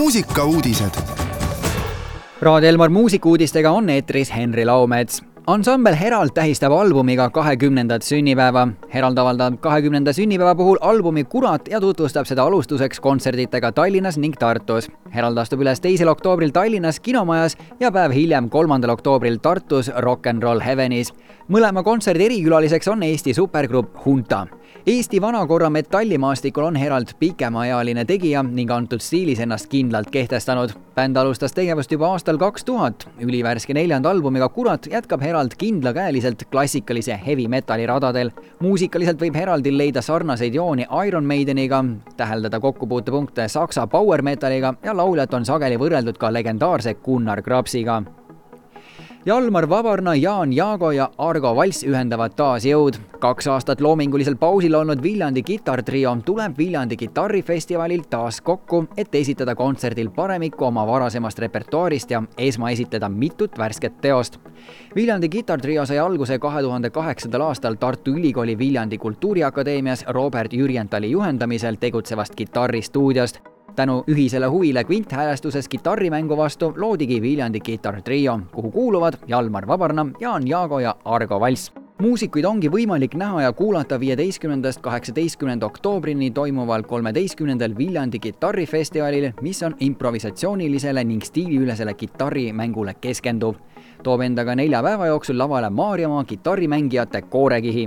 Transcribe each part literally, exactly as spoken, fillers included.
muusikauudised. Raadio Elmar muusikuudistega on eetris Henri Laumets. Ansambel Herald tähistab albumiga kahekümnendat sünnipäeva. Herald avaldab kahekümnenda sünnipäeva puhul albumi Kurat ja tutvustab seda alustuseks kontserditega Tallinnas ning Tartus. Herald astub üles teisel oktoobril Tallinnas Kinomajas ja päev hiljem kolmandal oktoobril Tartus Rock and Roll Heavenis. Mõlema kontserdi erikülaliseks on Eesti supergrupp Hunta. Eesti vanakorra metallimaastikul on Herald pikemaajaline tegija ning antud stiilis ennast kindlalt kehtestanud. Bänd alustas tegevust juba aastal kaks tuhat. Ülivärske neljanda albumiga Kurat jätkab Herald kindlakäeliselt klassikalise heavy metalli radadel. Muusikaliselt võib Heraldil leida sarnaseid jooni Iron Maideniga, täheldada kokkupuutepunkte saksa power metalliga ja lauljat on sageli võrreldud ka legendaarse Gunnar Grapsiga. Jalmar Vabarna, Jaan Jaago ja Argo Valss ühendavad taas jõud. Kaks aastat loomingulisel pausil olnud Viljandi kitartrio tuleb Viljandi kitarrifestivalil taas kokku, et esitada kontserdil paremikku oma varasemast repertuaarist ja esmaesitleda mitut värsket teost. Viljandi kitartrio sai alguse kahe tuhande kaheksandal aastal Tartu Ülikooli Viljandi Kultuuriakadeemias Robert Jürjentali juhendamisel tegutsevast kitarristuudiost. Tänu ühisele huvile kvinthäälestuses kitarrimängu vastu loodigi Viljandi kitartrio, kuhu kuuluvad Jalmar Vabarna, Jaan Jaago ja Argo Valss. Muusikuid ongi võimalik näha ja kuulata viieteistkümnendast kaheksateistkümnenda oktoobrini toimuval kolmeteistkümnendal Viljandi kitarrifestivalil, mis on improvisatsioonilisele ning stiiliülesele kitarrimängule keskenduv. Toob endaga nelja päeva jooksul lavale Maarjamaa kitarrimängijate koorekihi.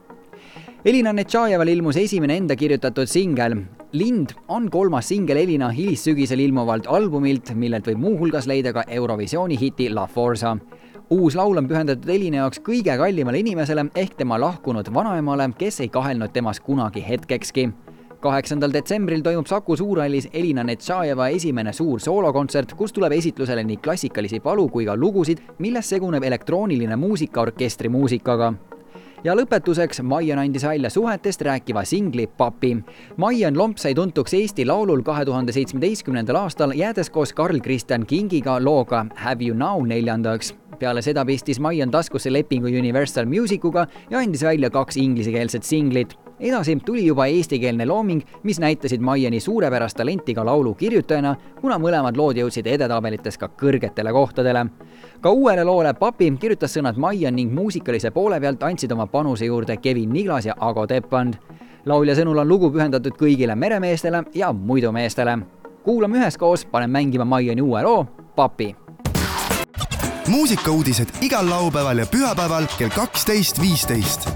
Elina Netšajeval ilmus esimene enda kirjutatud singel. Lind on kolmas singel Elina hilissügisel ilmuvalt albumilt, millelt võib muuhulgas leida ka Eurovisiooni hiti La Forza. Uus laul on pühendatud Elina jaoks kõige kallimale inimesele ehk tema lahkunud vanaemale, kes ei kahelnud temas kunagi hetkekski. kaheksandal detsembril toimub Saku Suurhallis Elina Netšajeva esimene suur soolokontsert, kus tuleb esitlusele nii klassikalisi palu kui ka lugusid, milles seguneb elektrooniline muusika orkestri muusikaga. Ja lõpetuseks Maian andis välja suhetest rääkiva singli Papi. Maian Lomp sai tuntuks Eesti Laulul kahe tuhande seitsmeteistkümnendal aastal, jäädes koos Karl Christian Kingiga looga Have You Now neljandaks. Peale seda pistis Maian taskusse lepingu Universal Musicuga ja andis välja kaks inglisekeelset singlit. Edasi tuli juba eestikeelne looming, mis näitasid Maiani suurepärast talenti ka laulu kirjutajana, kuna mõlemad lood jõudsid edetabelites ka kõrgetele kohtadele. Ka uuele loole Papi kirjutas sõnad Maian ning muusikalise poole pealt andsid oma panuse juurde Kevin Niglas ja Ago Teppand. Laulja sõnul on lugu pühendatud kõigile meremeestele ja muidumeestele. Kuulame üheskoos, panen mängima Maiani uue loo Papi. Muusikauudised igal laupäeval ja pühapäeval kell kaksteist viisteist.